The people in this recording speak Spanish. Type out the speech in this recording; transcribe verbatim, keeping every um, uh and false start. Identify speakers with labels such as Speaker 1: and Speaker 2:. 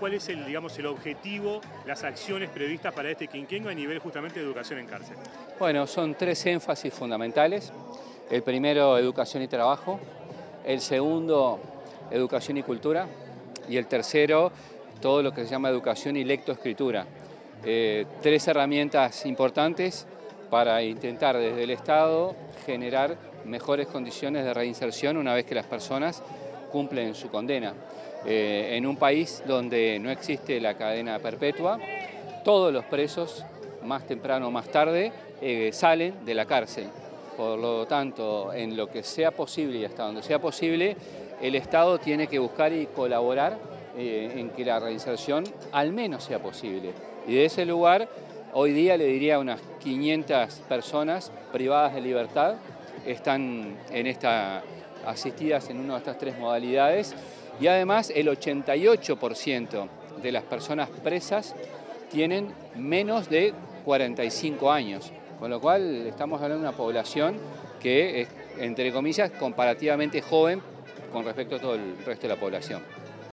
Speaker 1: cuál es el, digamos, el objetivo, las acciones previstas para este quinquenio a nivel justamente de educación en cárcel.
Speaker 2: Bueno, son tres énfasis fundamentales. El primero, educación y trabajo. El segundo, educación y cultura. Y el tercero, todo lo que se llama educación y lectoescritura. Eh, tres herramientas importantes para intentar desde el Estado generar mejores condiciones de reinserción una vez que las personas cumplen su condena. Eh, en un país donde no existe la cadena perpetua, todos los presos, más temprano o más tarde, eh, salen de la cárcel. Por lo tanto, en lo que sea posible y hasta donde sea posible, el Estado tiene que buscar y colaborar eh, en que la reinserción al menos sea posible. Y de ese lugar, hoy día le diría unas quinientas personas privadas de libertad están en esta, asistidas en una de estas tres modalidades, y además el ochenta y ocho por ciento de las personas presas tienen menos de cuarenta y cinco años, con lo cual estamos hablando de una población que es, entre comillas, comparativamente joven con respecto a todo el resto de la población.